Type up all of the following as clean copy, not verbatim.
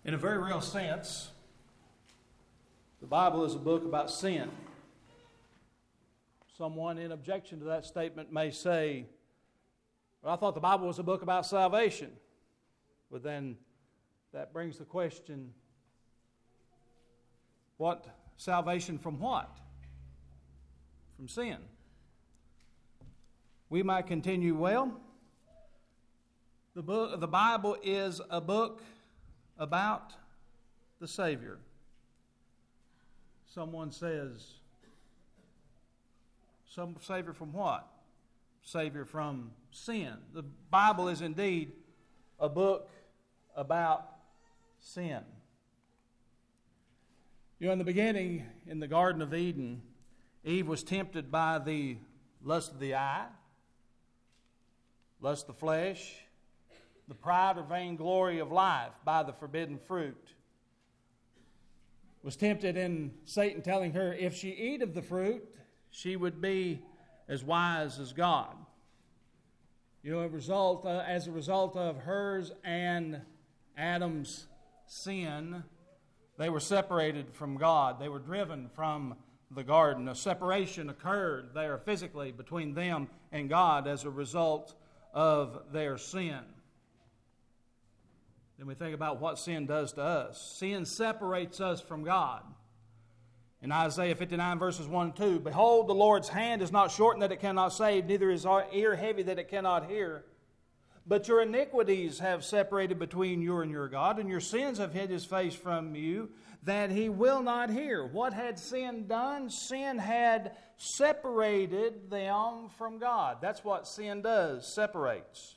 In a very real sense, the Bible is a book about sin. Someone in objection to that statement may say, well, I thought the Bible was a book about salvation. But then that brings the question, what salvation from what? From sin. We might continue, well, the Bible is a book about the Savior. Someone says, some Savior from what? Savior from sin. The Bible is indeed a book about sin. You know, in the beginning, in the Garden of Eden, Eve was tempted by the lust of the eye, lust of the flesh, the pride or vainglory of life by the forbidden fruit. Was tempted in Satan telling her if she eat of the fruit, she would be as wise as God. You know, as a result of hers and Adam's sin, they were separated from God. They were driven from the garden. A separation occurred there physically between them and God as a result of their sin. Then we think about what sin does to us. Sin separates us from God. In Isaiah 59 verses 1 and 2, behold, the Lord's hand is not shortened that it cannot save, neither is our ear heavy that it cannot hear. But your iniquities have separated between you and your God, and your sins have hid his face from you, that he will not hear. What had sin done? Sin had separated them from God. That's what sin does, separates.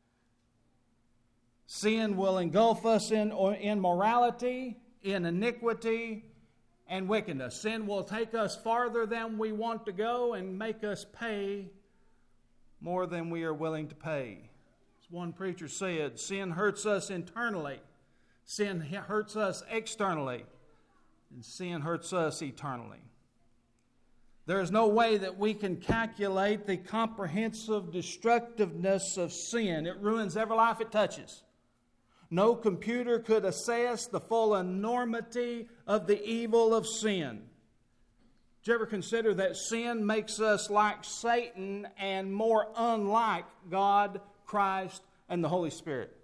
Sin will engulf us in immorality, in iniquity, and wickedness. Sin will take us farther than we want to go and make us pay more than we are willing to pay. As one preacher said, sin hurts us internally, sin hurts us externally, and sin hurts us eternally. There is no way that we can calculate the comprehensive destructiveness of sin. It ruins every life it touches. No computer could assess the full enormity of the evil of sin. Did you ever consider that sin makes us like Satan and more unlike God, Christ, and the Holy Spirit?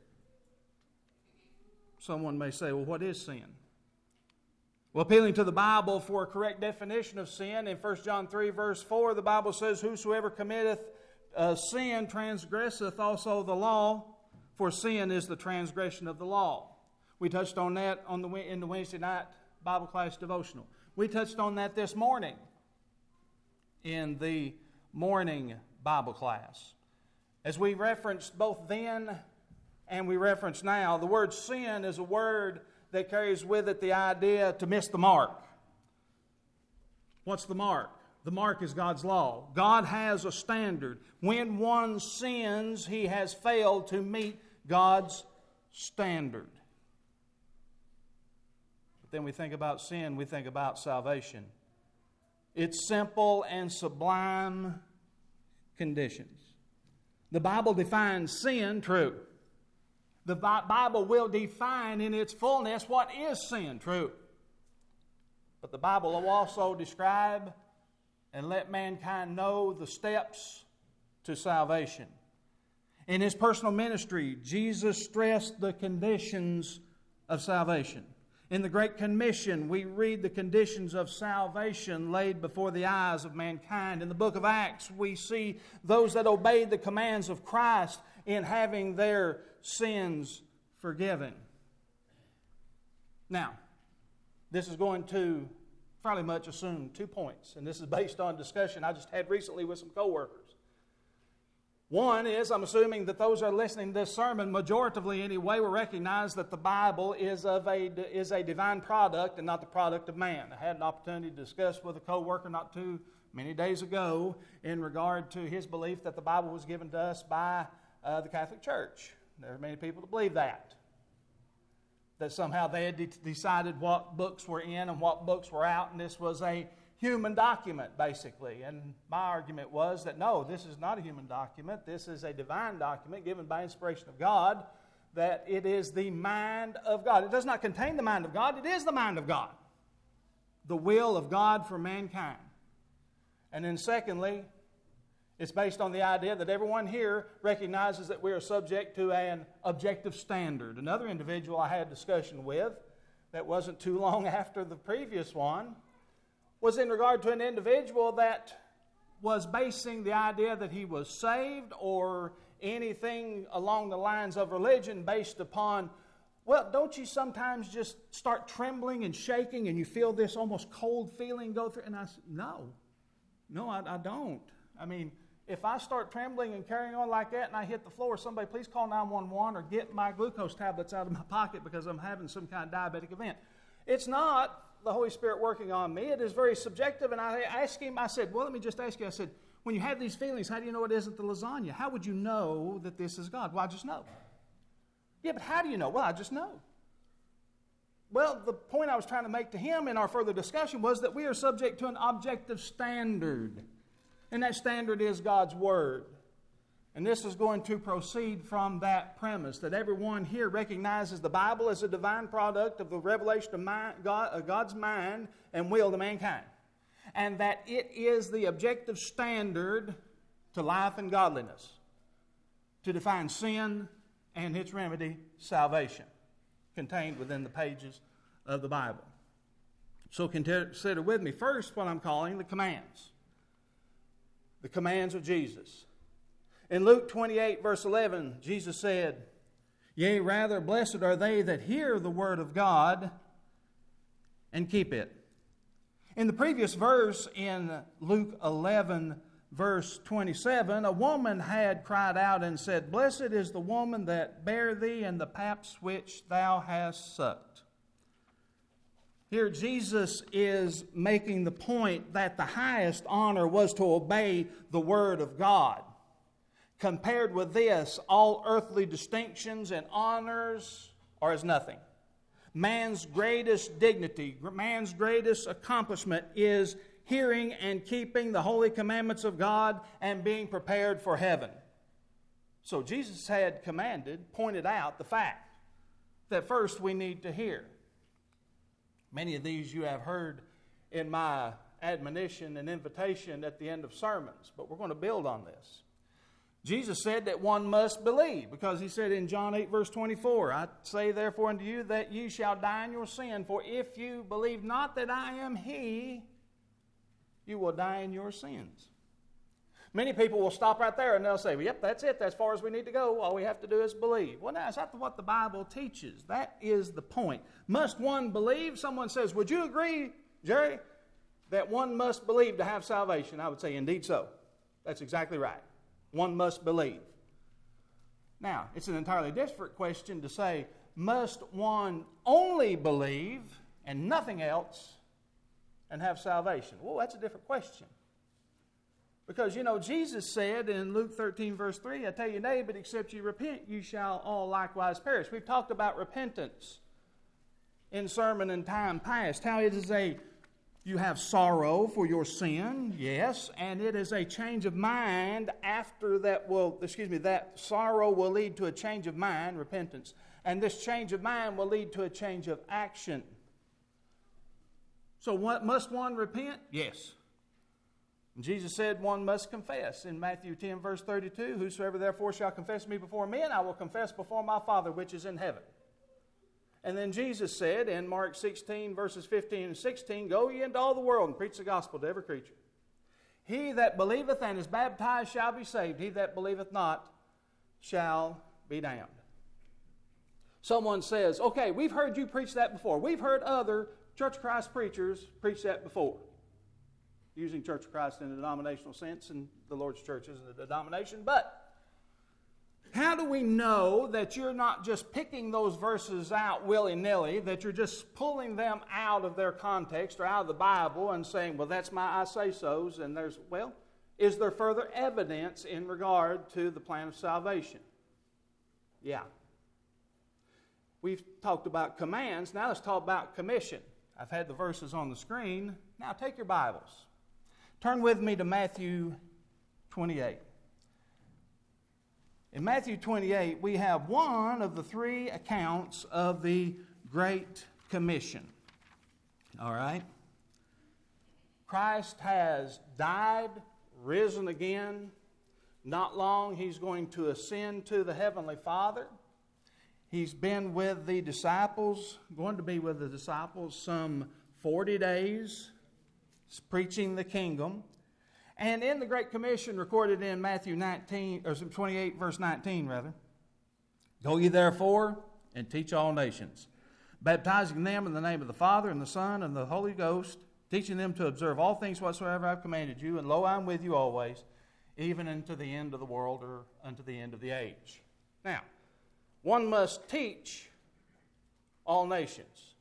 Someone may say, well, what is sin? Well, appealing to the Bible for a correct definition of sin, in 1 John 3, verse 4, the Bible says, whosoever committeth sin transgresseth also the law, for sin is the transgression of the law. We touched on that in the Wednesday night Bible class devotional. We touched on that this morning in the morning Bible class. As we referenced both then and we reference now, the word sin is a word that carries with it the idea to miss the mark. What's the mark? The mark is God's law. God has a standard. When one sins, he has failed to meet God's standard. But then we think about sin, we think about salvation. It's simple and sublime conditions. The Bible defines sin true. The Bible will define in its fullness what is sin true. But the Bible will also describe and let mankind know the steps to salvation. In his personal ministry, Jesus stressed the conditions of salvation. In the Great Commission, we read the conditions of salvation laid before the eyes of mankind. In the book of Acts, we see those that obeyed the commands of Christ in having their sins forgiven. Now, this is going to fairly much assume 2 points, and this is based on discussion I just had recently with some co-workers. One is, I'm assuming that those who are listening to this sermon, majoritively anyway, will recognize that the Bible is a divine product and not the product of man. I had an opportunity to discuss with a co-worker not too many days ago in regard to his belief that the Bible was given to us by the Catholic Church. There are many people that believe that somehow they had decided what books were in and what books were out, and this was a human document, basically. And my argument was that no, this is not a human document. This is a divine document given by inspiration of God that it is the mind of God. It does not contain the mind of God. It is the mind of God. The will of God for mankind. And then secondly, it's based on the idea that everyone here recognizes that we are subject to an objective standard. Another individual I had discussion with that wasn't too long after the previous one was in regard to an individual that was basing the idea that he was saved or anything along the lines of religion based upon, well, don't you sometimes just start trembling and shaking and you feel this almost cold feeling go through? And I said, no, I don't. I mean, if I start trembling and carrying on like that and I hit the floor, somebody please call 911 or get my glucose tablets out of my pocket because I'm having some kind of diabetic event. It's not the Holy Spirit working on me. It is very subjective. And I asked him, I said, well, let me just ask you. I said, when you have these feelings, how do you know it isn't the lasagna? How would you know that this is God? Well, I just know. Yeah, but how do you know? Well, I just know. Well, the point I was trying to make to him in our further discussion was that we are subject to an objective standard. And that standard is God's Word. And this is going to proceed from that premise that everyone here recognizes the Bible as a divine product of the revelation of God's mind and will to mankind. And that it is the objective standard to life and godliness, to define sin and its remedy, salvation, contained within the pages of the Bible. So consider with me first what I'm calling the commands. The commands of Jesus. In Luke 28, verse 11, Jesus said, "Yea, rather, blessed are they that hear the word of God and keep it." In the previous verse, in Luke 11, verse 27, a woman had cried out and said, "Blessed is the woman that bare thee and the paps which thou hast sucked." Here Jesus is making the point that the highest honor was to obey the Word of God. Compared with this, all earthly distinctions and honors are as nothing. Man's greatest dignity, man's greatest accomplishment is hearing and keeping the holy commandments of God and being prepared for heaven. So Jesus had pointed out the fact that first we need to hear. Many of these you have heard in my admonition and invitation at the end of sermons, but we're going to build on this. Jesus said that one must believe, because he said in John 8, verse 24, "I say therefore unto you that you shall die in your sin, for if you believe not that I am He, you will die in your sins." Many people will stop right there and they'll say, "Well, yep, that's it. That's as far as we need to go. All we have to do is believe." Well, now, is that what the Bible teaches? That is the point. Must one believe? Someone says, "Would you agree, Jerry, that one must believe to have salvation?" I would say, indeed so. That's exactly right. One must believe. Now, it's an entirely different question to say, must one only believe and nothing else and have salvation? Well, that's a different question. Because, Jesus said in Luke 13, verse 3, "I tell you, nay, but except you repent, you shall all likewise perish." We've talked about repentance in sermon in time past. How it is you have sorrow for your sin, yes, and it is a change of mind after that sorrow will lead to a change of mind, repentance, and this change of mind will lead to a change of action. So must one repent? Yes. And Jesus said one must confess in Matthew 10, verse 32, "Whosoever therefore shall confess me before men, I will confess before my Father which is in heaven." And then Jesus said in Mark 16, verses 15 and 16, "Go ye into all the world and preach the gospel to every creature. He that believeth and is baptized shall be saved. He that believeth not shall be damned." Someone says, "Okay, we've heard you preach that before. We've heard other Church of Christ preachers preach that before." Using Church of Christ in a denominational sense, and the Lord's church isn't a denomination, but how do we know that you're not just picking those verses out willy-nilly, that you're just pulling them out of their context or out of the Bible and saying, "Well, that's my I say-sos," and is there further evidence in regard to the plan of salvation? Yeah. We've talked about commands. Now let's talk about commission. I've had the verses on the screen. Now take your Bibles. Turn with me to Matthew 28. In Matthew 28, we have one of the three accounts of the Great Commission. All right? Christ has died, risen again. Not long, he's going to ascend to the Heavenly Father. He's been with the disciples, going to be with the disciples some 40 days, preaching the kingdom. And in the Great Commission recorded in Matthew 28, verse 19, rather, go ye therefore and teach all nations, baptizing them in the name of the Father and the Son and the Holy Ghost, teaching them to observe all things whatsoever I've commanded you, and lo, I'm with you always, even unto the end of the world, or unto the end of the age. Now, one must teach all nations.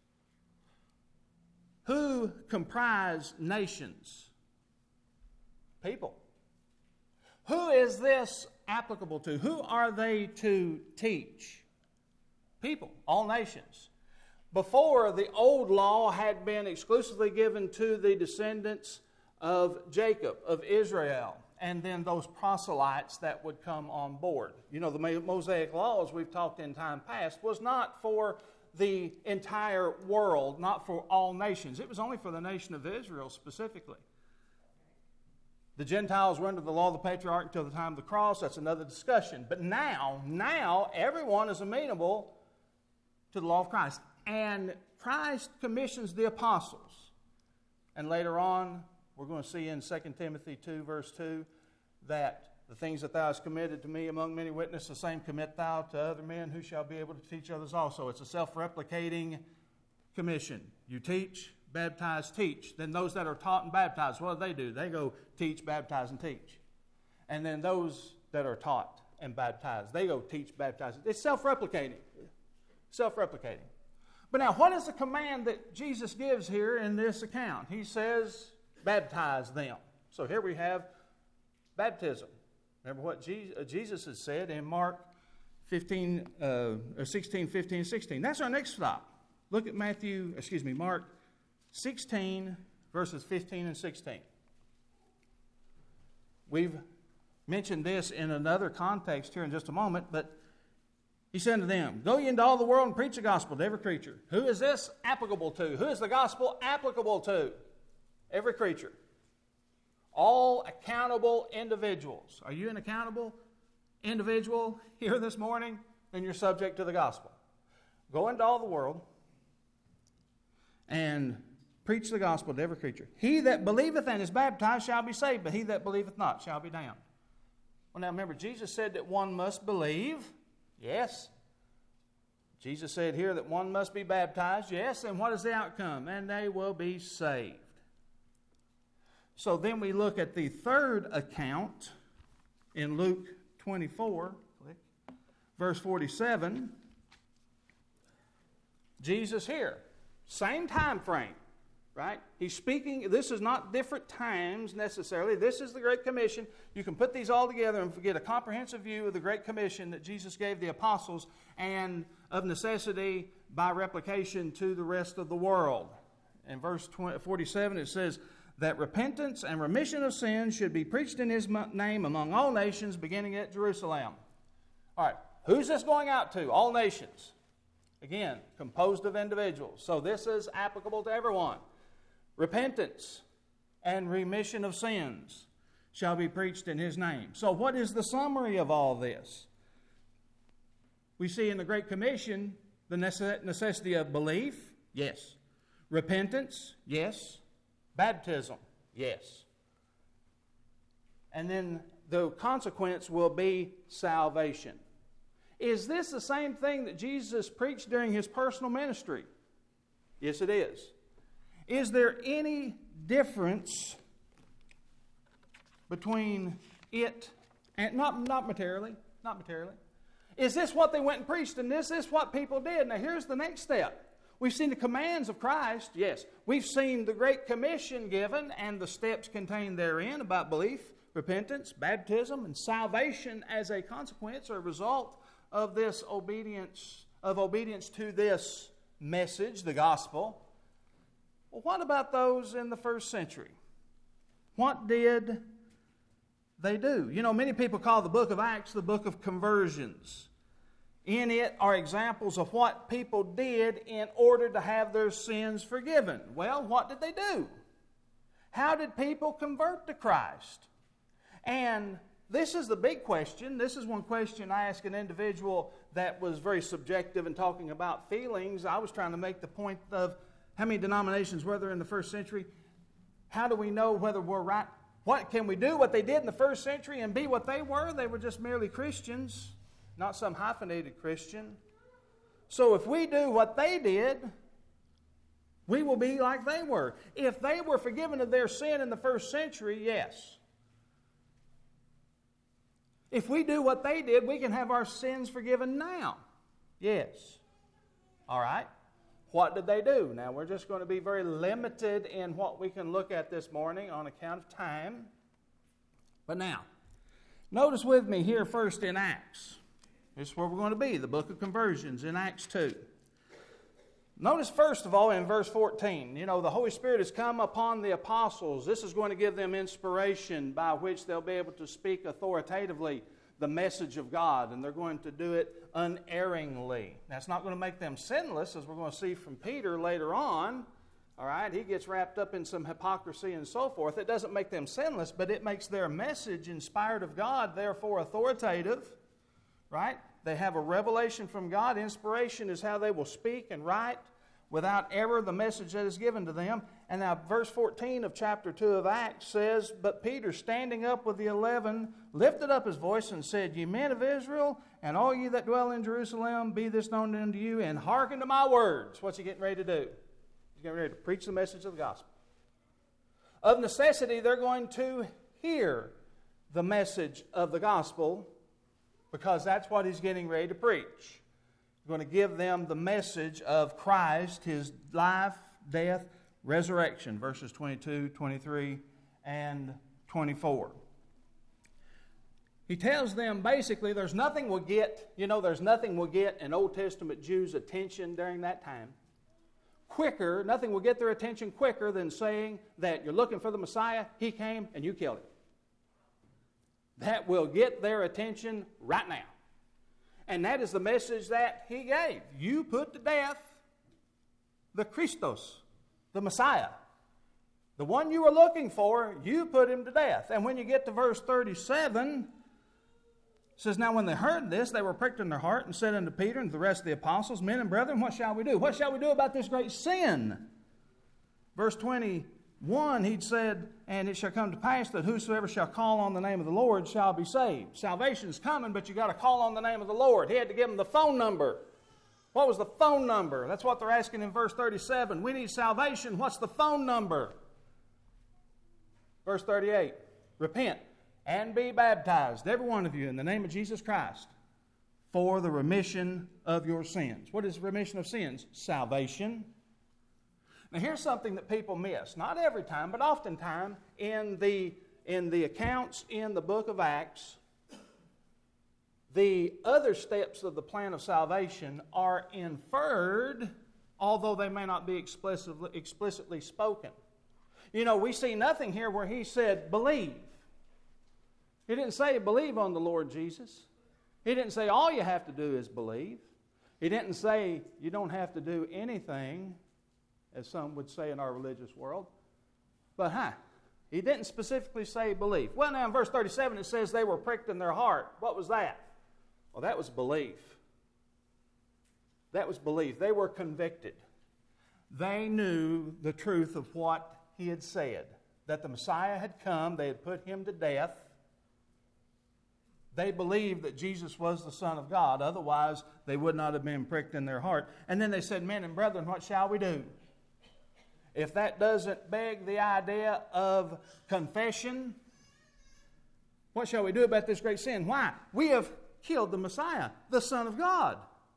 Who comprise nations? People. Who is this applicable to? Who are they to teach? People, all nations. Before, the old law had been exclusively given to the descendants of Jacob, of Israel, and then those proselytes that would come on board. You know, the Mosaic laws we've talked in time past was not for the entire world, not for all nations. It was only for the nation of Israel specifically. The Gentiles were under the law of the patriarch until the time of the cross. That's another discussion. But now everyone is amenable to the law of Christ. And Christ commissions the apostles. And later on, we're going to see in 2 Timothy 2, verse 2, that the things that thou hast committed to me among many witnesses, the same commit thou to other men who shall be able to teach others also. It's a self-replicating commission. You teach, baptize, teach. Then those that are taught and baptized, what do? They go teach, baptize, and teach. And then those that are taught and baptized, they go teach, baptize. It's self-replicating. Self-replicating. But now, what is the command that Jesus gives here in this account? He says, baptize them. So here we have baptism. Remember what Jesus has said in Mark 16, 15, 16. That's our next stop. Look at Mark 16, verses 15 and 16. We've mentioned this in another context here in just a moment, but he said to them, go ye into all the world and preach the gospel to every creature. Who is this applicable to? Who is the gospel applicable to? Every creature. All accountable individuals. Are you an accountable individual here this morning? Then you're subject to the gospel. Go into all the world and preach the gospel to every creature. He that believeth and is baptized shall be saved, but he that believeth not shall be damned. Well, now remember, Jesus said that one must believe. Yes. Jesus said here that one must be baptized. Yes. And what is the outcome? And they will be saved. So then we look at the third account in Luke 24, verse 47. Jesus here, same time frame, right? He's speaking, this is not different times necessarily. This is the Great Commission. You can put these all together and get a comprehensive view of the Great Commission that Jesus gave the apostles, and of necessity by replication to the rest of the world. In verse 47 it says that repentance and remission of sins should be preached in his name among all nations, beginning at Jerusalem. All right, who's this going out to? All nations. Again, composed of individuals. So this is applicable to everyone. Repentance and remission of sins shall be preached in his name. So what is the summary of all this? We see in the Great Commission the necessity of belief, yes. Repentance, yes. Baptism, yes. And then the consequence will be salvation. Is this the same thing that Jesus preached during his personal ministry? Yes, it is. Is there any difference between it and not materially? Is this what they went and preached, and this is what people did? Now here's the next step. We've seen the commands of Christ, yes. We've seen the Great Commission given and the steps contained therein about belief, repentance, baptism, and salvation as a consequence or a result of this obedience to this message, the gospel. Well, what about those in the first century? What did they do. You know, many people call the book of Acts the book of conversions. In it are examples of what people did in order to have their sins forgiven. Well, what did they do? How did people convert to Christ? And this is the big question. This is one question I asked an individual that was very subjective in talking about feelings. I was trying to make the point of how many denominations were there in the first century? How do we know whether we're right? What can we do what they did in the first century and be what they were? They were just merely Christians, not some hyphenated Christian. So if we do what they did, we will be like they were. If they were forgiven of their sin in the first century, yes. If we do what they did, we can have our sins forgiven now. Yes. All right. What did they do? Now, we're just going to be very limited in what we can look at this morning on account of time. But now, notice with me here first in Acts. This is where we're going to be, the book of conversions in Acts 2. Notice first of all in verse 14, you know, the Holy Spirit has come upon the apostles. This is going to give them inspiration by which they'll be able to speak authoritatively the message of God, and they're going to do it unerringly. That's not going to make them sinless, as we're going to see from Peter later on. All right, he gets wrapped up in some hypocrisy and so forth. It doesn't make them sinless, but it makes their message inspired of God, therefore authoritative. Right? They have a revelation from God. Inspiration is how they will speak and write without error the message that is given to them. And now verse 14 of chapter 2 of Acts says, "But Peter, standing up with the 11, lifted up his voice and said, Ye men of Israel, and all ye that dwell in Jerusalem, be this known unto you, and hearken to my words." What's he getting ready to do? He's getting ready to preach the message of the gospel. Of necessity, they're going to hear the message of the gospel, because that's what he's getting ready to preach. He's going to give them the message of Christ, his life, death, resurrection, verses 22, 23, and 24. He tells them basically there's nothing will get an Old Testament Jew's attention during that time quicker, nothing will get their attention quicker than saying that you're looking for the Messiah, he came, and you killed him. That will get their attention right now. And that is the message that he gave. You put to death the Christos, the Messiah. The one you were looking for, you put him to death. And when you get to verse 37, it says, "Now when they heard this, they were pricked in their heart and said unto Peter and to the rest of the apostles, Men and brethren, what shall we do? What shall we do about this great sin?" Verse 21, he'd said, "And it shall come to pass that whosoever shall call on the name of the Lord shall be saved." Salvation's coming, but you got to call on the name of the Lord. He had to give them the phone number. What was the phone number? That's what they're asking in verse 37. We need salvation. What's the phone number? Verse 38, "Repent and be baptized, every one of you, in the name of Jesus Christ, for the remission of your sins." What is remission of sins? Salvation. Now here's something that people miss. Not every time, but oftentimes in the accounts in the book of Acts, the other steps of the plan of salvation are inferred, although they may not be explicitly spoken. You know, we see nothing here where he said, believe. He didn't say believe on the Lord Jesus. He didn't say all you have to do is believe. He didn't say you don't have to do anything, as some would say in our religious world. But he didn't specifically say believe. Well, now in verse 37 it says they were pricked in their heart. What was that? Well, that was belief. That was belief. They were convicted. They knew the truth of what he had said, that the Messiah had come, they had put him to death. They believed that Jesus was the Son of God. Otherwise, they would not have been pricked in their heart. And then they said, "Men and brethren, what shall we do?" If that doesn't beg the idea of confession, what shall we do about this great sin? Why? We have killed the Messiah, the Son of God.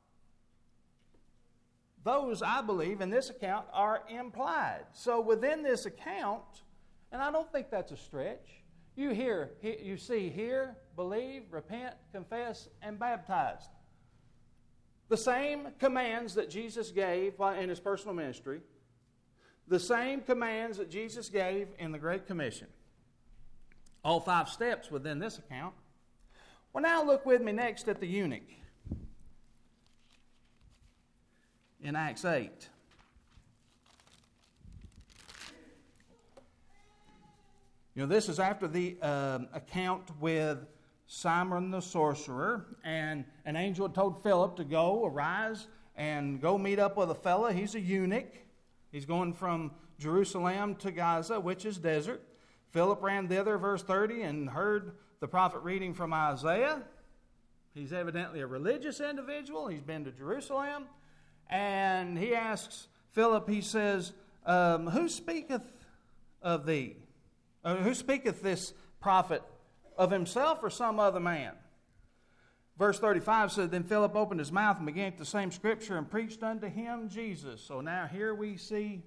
Those, I believe, in this account are implied. So within this account, and I don't think that's a stretch, you see here, believe, repent, confess, and baptized. The same commands that Jesus gave in his personal ministry, the same commands that Jesus gave in the Great Commission. All 5 steps within this account. Well, now look with me next at the eunuch in Acts 8. This is after the account with Simon the sorcerer, and an angel had told Philip to go, arise, and go meet up with a fella. He's a eunuch. He's going from Jerusalem to Gaza, which is desert. Philip ran thither, verse 30, and heard the prophet reading from Isaiah. He's evidently a religious individual. He's been to Jerusalem. And he asks Philip, he says, who speaketh of thee? Who speaketh this prophet, of himself or some other man? Verse 35 says, then Philip opened his mouth and began the same scripture and preached unto him Jesus. So now here we see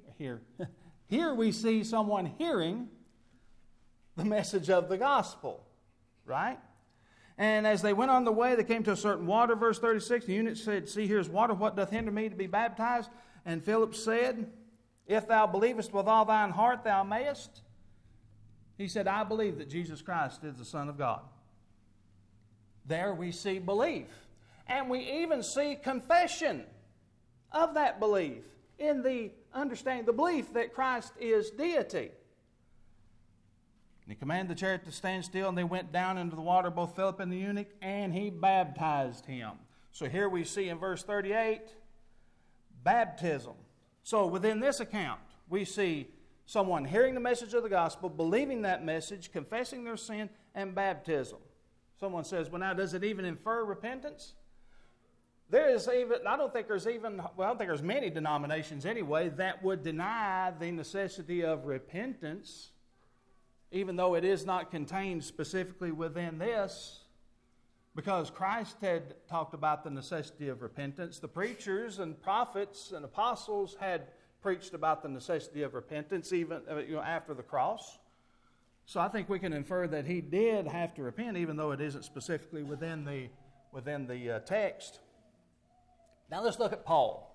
someone hearing the message of the gospel, right? And as they went on the way, they came to a certain water, verse 36. The eunuch said, see, here's water. What doth hinder me to be baptized? And Philip said, if thou believest with all thine heart, thou mayest. He said, I believe that Jesus Christ is the Son of God. There we see belief. And we even see confession of that belief in the understanding, the belief that Christ is deity. And he commanded the chariot to stand still, and they went down into the water, both Philip and the eunuch, and he baptized him. So here we see in verse 38, baptism. So within this account, we see someone hearing the message of the gospel, believing that message, confessing their sin, and baptism. Someone says, well, now, does it even infer repentance? I don't think there's many denominations anyway that would deny the necessity of repentance, even though it is not contained specifically within this, because Christ had talked about the necessity of repentance. The preachers and prophets and apostles had preached about the necessity of repentance even after the cross. So I think we can infer that he did have to repent, even though it isn't specifically within the text. Now let's look at Paul.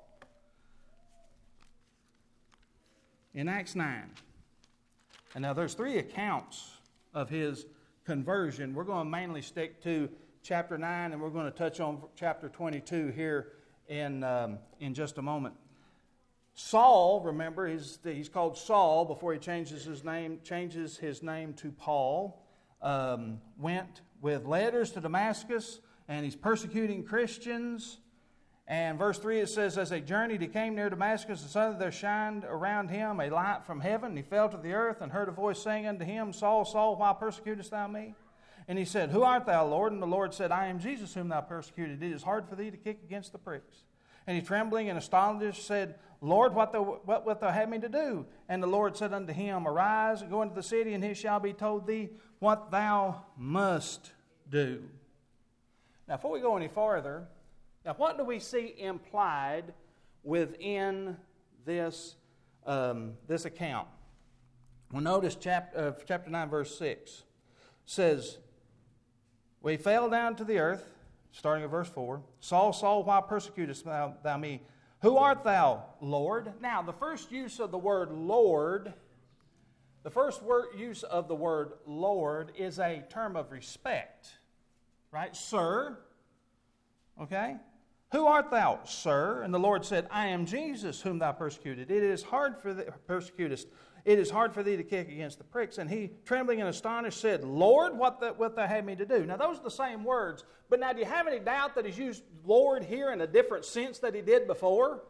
In Acts 9. And now there's 3 accounts of his conversion. We're going to mainly stick to chapter 9, and we're going to touch on chapter 22 here in just a moment. Saul, remember, he's called Saul before he changes his name to Paul. Went with letters to Damascus, and he's persecuting Christians. And verse 3, it says, as they journeyed, he came near Damascus, and suddenly there shined around him a light from heaven. And he fell to the earth, and heard a voice saying unto him, Saul, Saul, why persecutest thou me? And he said, who art thou, Lord? And the Lord said, I am Jesus whom thou persecuted. It is hard for thee to kick against the pricks. And he, trembling and astonished, said, Lord, what wilt thou have me to do? And the Lord said unto him, arise, and go into the city, and it shall be told thee what thou must do. Now, before we go any farther, now what do we see implied within this account? Well, notice chapter 9, verse 6 says, we fell down to the earth, starting at verse 4. Saul, Saul, why persecutest thou me? Who art thou, Lord? Now, the first use of the word Lord, use of the word Lord is a term of respect, right? Sir, okay? Who art thou, sir? And the Lord said, I am Jesus whom thou persecuted. It is hard for thee to kick against the pricks. And he, trembling and astonished, said, Lord, what thou have me to do? Now, those are the same words. But now, do you have any doubt that he's used Lord here in a different sense that he did before?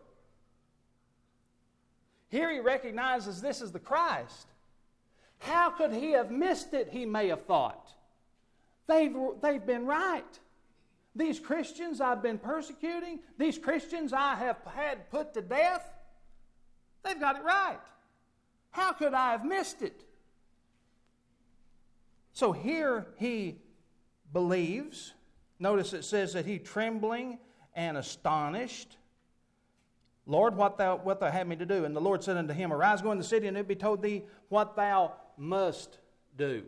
Here he recognizes this is the Christ. How could he have missed it, he may have thought. They've been right. These Christians I've been persecuting, these Christians I have had put to death, they've got it right. How could I have missed it? So here he believes. Notice it says that he trembling and astonished. Lord, what thou have me to do? And the Lord said unto him, arise, go in the city, and it be told thee what thou must do.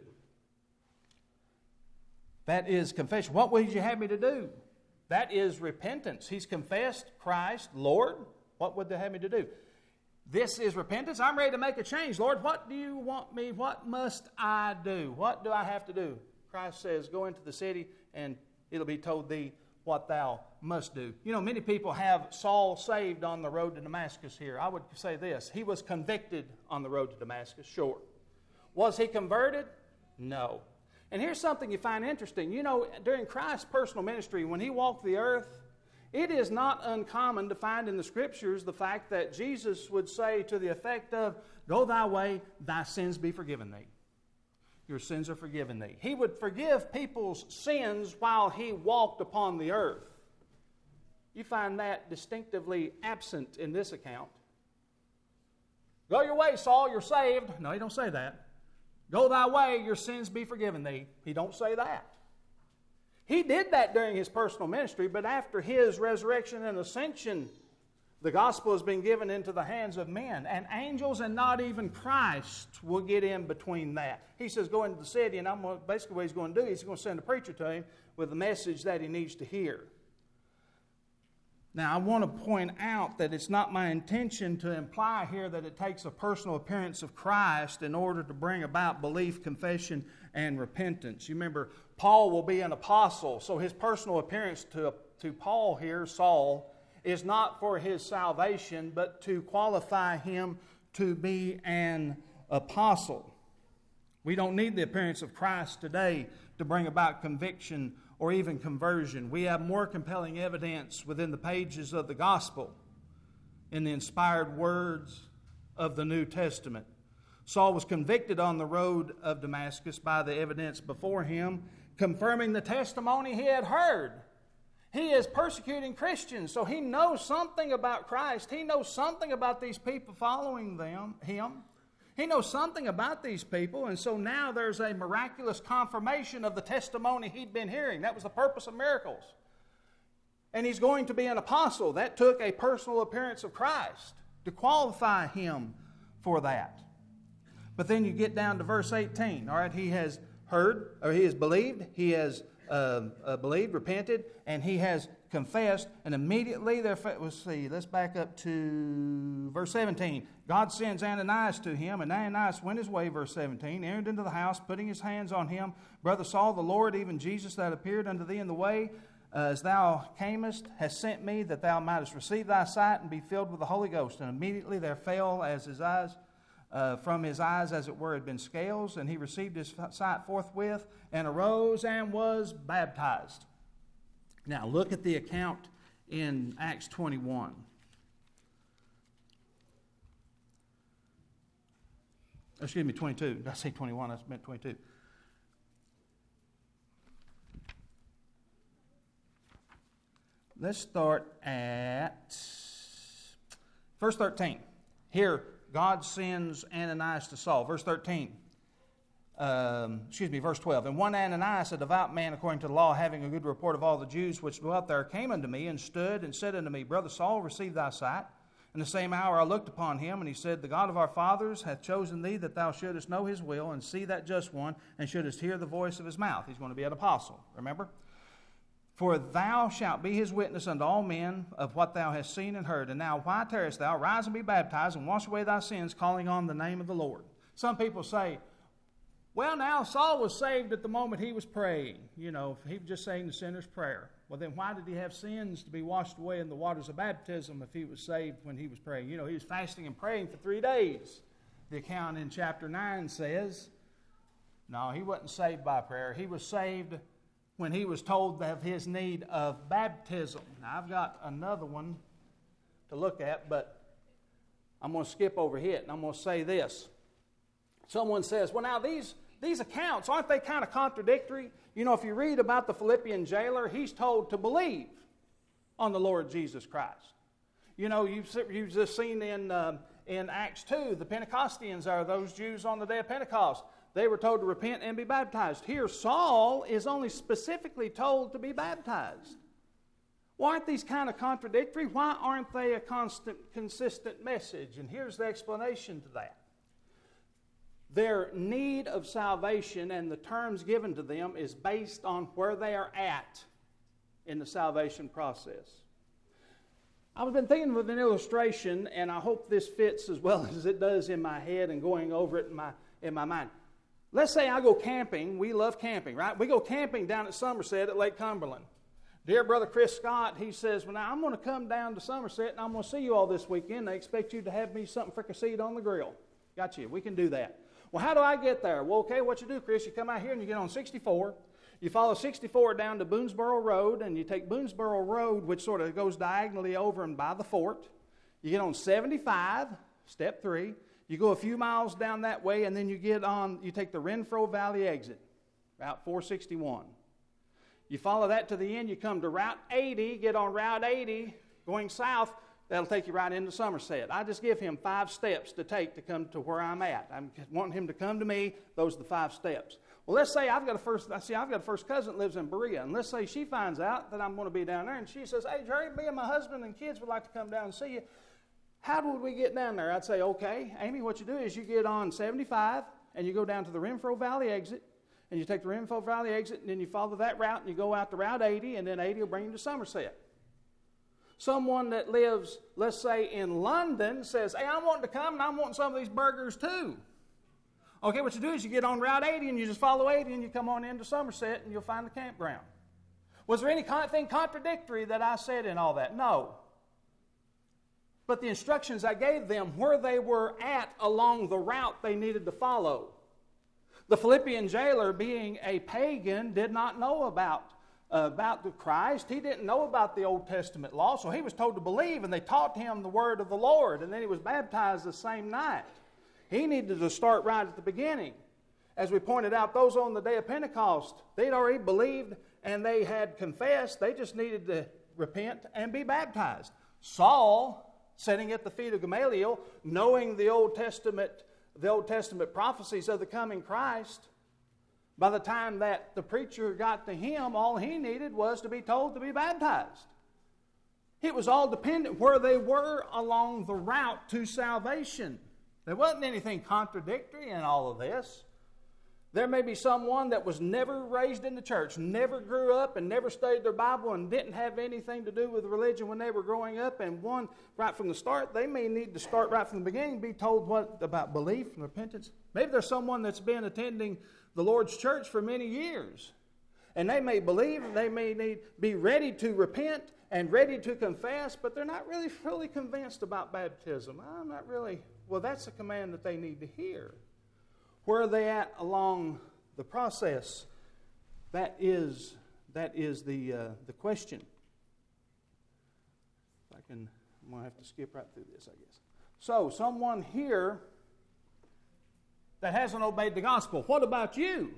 That is confession. What would you have me to do? That is repentance. He's confessed Christ, Lord. What would they have me to do? This is repentance. I'm ready to make a change. Lord, what do you want me? What must I do? What do I have to do? Christ says, go into the city and it'll be told thee what thou must do. You know, many people have Saul saved on the road to Damascus here. I would say this. He was convicted on the road to Damascus, sure. Was he converted? No. And here's something you find interesting. You know, during Christ's personal ministry, when he walked the earth, it is not uncommon to find in the Scriptures the fact that Jesus would say to the effect of, go thy way, thy sins be forgiven thee. Your sins are forgiven thee. He would forgive people's sins while he walked upon the earth. You find that distinctively absent in this account. Go your way, Saul, you're saved. No, he don't say that. Go thy way, your sins be forgiven thee. He don't say that. He did that during his personal ministry, but after his resurrection and ascension, the gospel has been given into the hands of men, and angels and not even Christ will get in between that. He says, go into the city, and basically what he's going to do is he's going to send a preacher to him with the message that he needs to hear. Now, I want to point out that it's not my intention to imply here that it takes a personal appearance of Christ in order to bring about belief, confession, and repentance. You remember, Paul will be an apostle, so his personal appearance to Paul here, Saul, is not for his salvation, but to qualify him to be an apostle. We don't need the appearance of Christ today to bring about conviction or even conversion. We have more compelling evidence within the pages of the gospel in the inspired words of the New Testament. Saul was convicted on the road of Damascus by the evidence before him, confirming the testimony he had heard. He is persecuting Christians, so he knows something about Christ. He knows something about these people following him. He knows something about these people, and so now there's a miraculous confirmation of the testimony he'd been hearing. That was the purpose of miracles. And he's going to be an apostle. That took a personal appearance of Christ to qualify him for that. But then you get down to verse 18. All right, he has heard, or he has believed, he has believed, repented, and he has confessed, and immediately let's back up to verse 17. God sends Ananias to him, and Ananias went his way, verse 17, entered into the house, putting his hands on him. Brother Saul, the Lord, even Jesus that appeared unto thee in the way, as thou camest, has sent me, that thou mightest receive thy sight and be filled with the Holy Ghost. And immediately there fell as his eyes, from his eyes, as it were, had been scales, and he received his sight forthwith, and arose and was baptized. Now, look at the account in Acts 21. Excuse me, 22. Did I say 21? I meant 22. Let's start at verse 13. Here, God sends Ananias to Saul. Verse 13. Verse 12. And one Ananias, a devout man according to the law, having a good report of all the Jews which dwelt there, came unto me and stood and said unto me, Brother Saul, receive thy sight. In the same hour I looked upon him, and he said, The God of our fathers hath chosen thee, that thou shouldest know his will, and see that just one, and shouldest hear the voice of his mouth. He's going to be an apostle, remember? For thou shalt be his witness unto all men of what thou hast seen and heard. And now why tarriest thou? Rise and be baptized, and wash away thy sins, calling on the name of the Lord. Some people say, well, now, Saul was saved at the moment he was praying. You know, he was just saying the sinner's prayer. Well, then why did he have sins to be washed away in the waters of baptism if he was saved when he was praying? You know, he was fasting and praying for 3 days. The account in chapter 9 says, no, he wasn't saved by prayer. He was saved when he was told of his need of baptism. Now, I've got another one to look at, but I'm going to skip over it, and I'm going to say this. Someone says, well, now these accounts, aren't they kind of contradictory? You know, if you read about the Philippian jailer, he's told to believe on the Lord Jesus Christ. You know, you've just seen in Acts 2, the Pentecostians are those Jews on the day of Pentecost. They were told to repent and be baptized. Here, Saul is only specifically told to be baptized. Why aren't these kind of contradictory? Why aren't they a consistent message? And here's the explanation to that. Their need of salvation and the terms given to them is based on where they are at in the salvation process. I've been thinking with an illustration, and I hope this fits as well as it does in my head and going over it in my mind. Let's say I go camping. We love camping, right? We go camping down at Somerset at Lake Cumberland. Dear brother Chris Scott, he says, well, now I'm going to come down to Somerset, and I'm going to see you all this weekend. They expect you to have me something fricasseed on the grill. Got you. We can do that. Well, how do I get there? Well, okay, what you do, Chris, you come out here and you get on 64. You follow 64 down to Boonesboro Road, and you take Boonesboro Road, which sort of goes diagonally over and by the fort. You get on 75, step 3. You go a few miles down that way, and then you take the Renfro Valley exit, Route 461. You follow that to the end, you come to Route 80, get on Route 80, going south, that'll take you right into Somerset. I just give him 5 steps to take to come to where I'm at. I'm wanting him to come to me, those are the 5 steps. Well, let's say I've got a first cousin that lives in Berea, and let's say she finds out that I'm going to be down there, and she says, hey, Jerry, me and my husband and kids would like to come down and see you. How would we get down there? I'd say, okay, Amy, what you do is you get on 75, and you go down to the Renfro Valley exit, and you take the Renfro Valley exit, and then you follow that route, and you go out to Route 80, and then 80 will bring you to Somerset. Someone that lives, let's say, in London says, hey, I'm wanting to come, and I'm wanting some of these burgers too. Okay, what you do is you get on Route 80, and you just follow 80, and you come on into Somerset, and you'll find the campground. Was there anything contradictory that I said in all that? No. But the instructions I gave them where they were at along the route they needed to follow. The Philippian jailer, being a pagan, did not know about the Christ. He didn't know about the Old Testament law, so he was told to believe, and they taught him the word of the Lord, and then he was baptized the same night. He needed to start right at the beginning. As we pointed out, those on the day of Pentecost, they'd already believed and they had confessed. They just needed to repent and be baptized. Saul, sitting at the feet of Gamaliel, knowing the Old Testament prophecies of the coming Christ, by the time that the preacher got to him, all he needed was to be told to be baptized. It was all dependent where they were along the route to salvation. There wasn't anything contradictory in all of this. There may be someone that was never raised in the church, never grew up and never studied their Bible and didn't have anything to do with religion when they were growing up, and one right from the start, they may need to start right from the beginning, be told what about belief and repentance. Maybe there's someone that's been attending the Lord's church for many years, and they may believe, and they may be ready to repent and ready to confess, but they're not really fully convinced about baptism. I'm not really. Well, that's a command that they need to hear. Where are they at along the process? That is the question. I'm going to have to skip right through this, I guess. So, someone here that hasn't obeyed the gospel. What about you?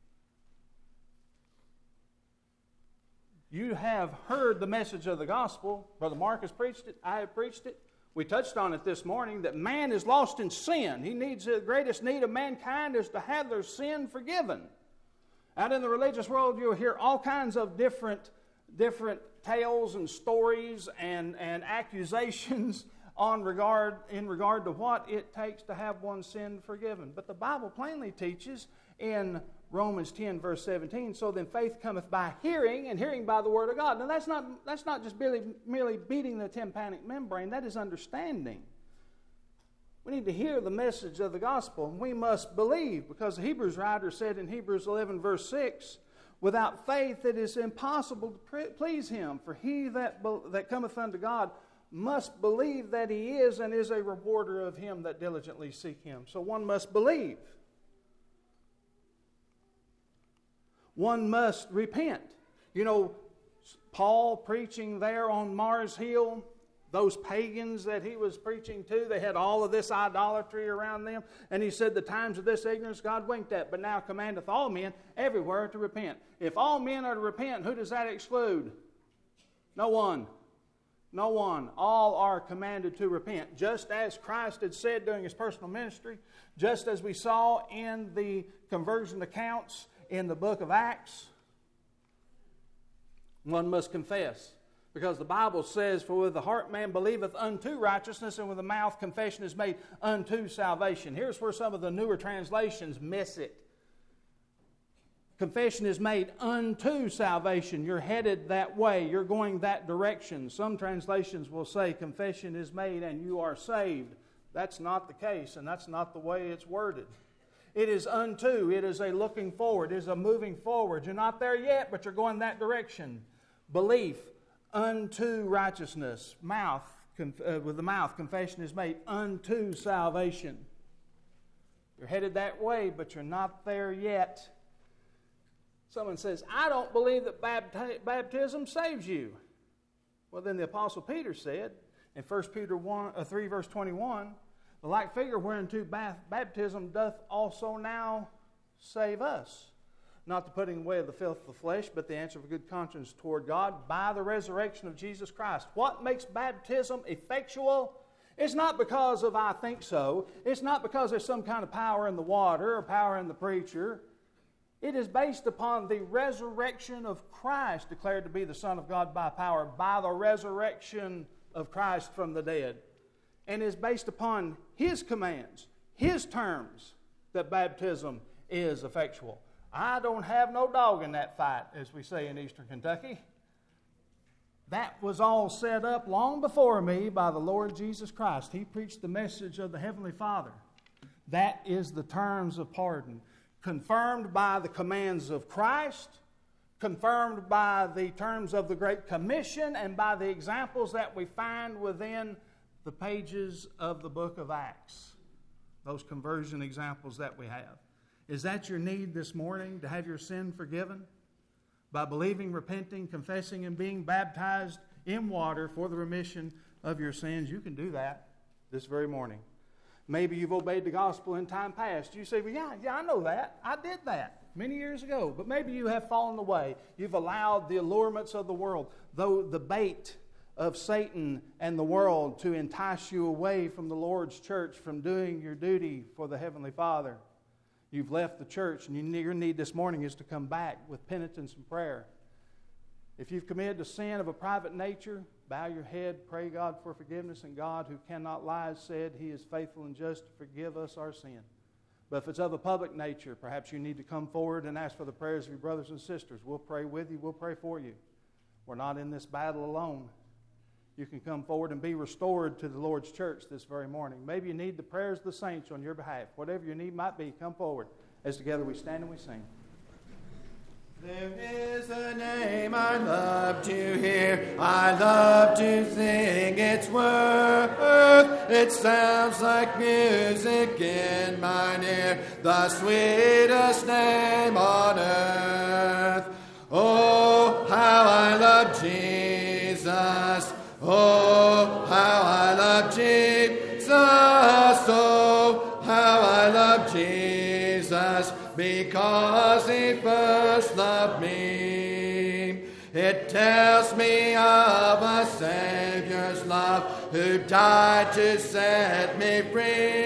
You have heard the message of the gospel. Brother Mark has preached it. I have preached it. We touched on it this morning that man is lost in sin. He needs the greatest need of mankind is to have their sin forgiven. Out in the religious world, you'll hear all kinds of different tales and stories and accusations in regard to what it takes to have one's sin forgiven. But the Bible plainly teaches in Romans 10, verse 17, so then faith cometh by hearing, and hearing by the word of God. Now that's not just merely beating the tympanic membrane, that is understanding. We need to hear the message of the gospel, and we must believe, because the Hebrews writer said in Hebrews 11, verse 6, without faith it is impossible to please him, for he that cometh unto God must believe that he is, and is a rewarder of him that diligently seek him. So one must believe. One must repent. You know, Paul preaching there on Mars Hill, those pagans that he was preaching to, they had all of this idolatry around them. And he said, the times of this ignorance God winked at, but now commandeth all men everywhere to repent. If all men are to repent, who does that exclude? No one. No one. All are commanded to repent. Just as Christ had said during his personal ministry, just as we saw in the conversion accounts in the book of Acts, one must confess. Because the Bible says, for with the heart man believeth unto righteousness, and with the mouth confession is made unto salvation. Here's where some of the newer translations miss it. Confession is made unto salvation. You're headed that way. You're going that direction. Some translations will say confession is made and you are saved. That's not the case, and that's not the way it's worded. It is unto. It is a looking forward. It is a moving forward. You're not there yet, but you're going that direction. Belief unto righteousness. With the mouth, confession is made unto salvation. You're headed that way, but you're not there yet. Someone says, I don't believe that baptism saves you. Well, then the Apostle Peter said in 1 Peter 3, verse 21, the like figure whereunto baptism doth also now save us. Not the putting away of the filth of the flesh, but the answer of a good conscience toward God by the resurrection of Jesus Christ. What makes baptism effectual? It's not because of I think so. It's not because there's some kind of power in the water or power in the preacher. It is based upon the resurrection of Christ, declared to be the Son of God by power, by the resurrection of Christ from the dead. And is based upon His commands, His terms, that baptism is effectual. I don't have no dog in that fight, as we say in Eastern Kentucky. That was all set up long before me by the Lord Jesus Christ. He preached the message of the Heavenly Father. That is the terms of pardon. Confirmed by the commands of Christ, confirmed by the terms of the Great Commission, and by the examples that we find within the pages of the book of Acts. Those conversion examples that we have. Is that your need this morning, to have your sin forgiven? By believing, repenting, confessing, and being baptized in water for the remission of your sins, you can do that this very morning. Maybe you've obeyed the gospel in time past. You say, well, yeah, I know that. I did that many years ago. But maybe you have fallen away. You've allowed the allurements of the world, though the bait of Satan and the world, to entice you away from the Lord's church, from doing your duty for the Heavenly Father. You've left the church, and your need this morning is to come back with penitence and prayer. If you've committed a sin of a private nature, bow your head, pray God for forgiveness, and God, who cannot lie, said He is faithful and just to forgive us our sin. But if it's of a public nature, perhaps you need to come forward and ask for the prayers of your brothers and sisters. We'll pray with you. We'll pray for you. We're not in this battle alone. You can come forward and be restored to the Lord's church this very morning. Maybe you need the prayers of the saints on your behalf. Whatever your need might be, come forward as together we stand and we sing. There is a name I love to hear, I love to sing its worth. It sounds like music in mine ear, the sweetest name on earth. Oh, how I love Jesus. Oh, how I love Jesus. Oh, how I love Jesus. Because He first loved me. It tells me of a Savior's love who died to set me free.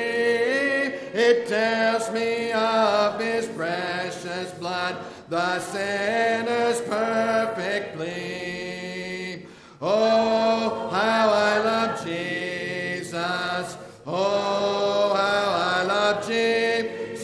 It tells me of His precious blood, the sinner's perfect plea. Oh, how I love Jesus. Oh, how I love Jesus.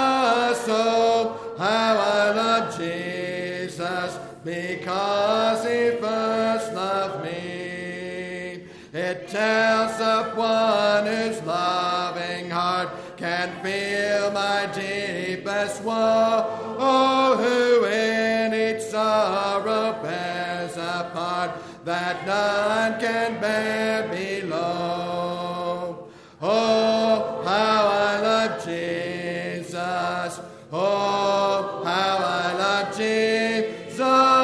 Oh, how I love Jesus, because He first loved me. It tells of one whose loving heart can feel my deepest woe. Oh, who in each sorrow bears a part that none can bear below. Oh, how I love Jesus. Oh, how I love Jesus.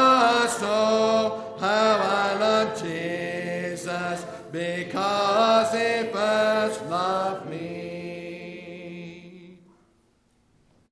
Oh, how I love Jesus, because He first loved me.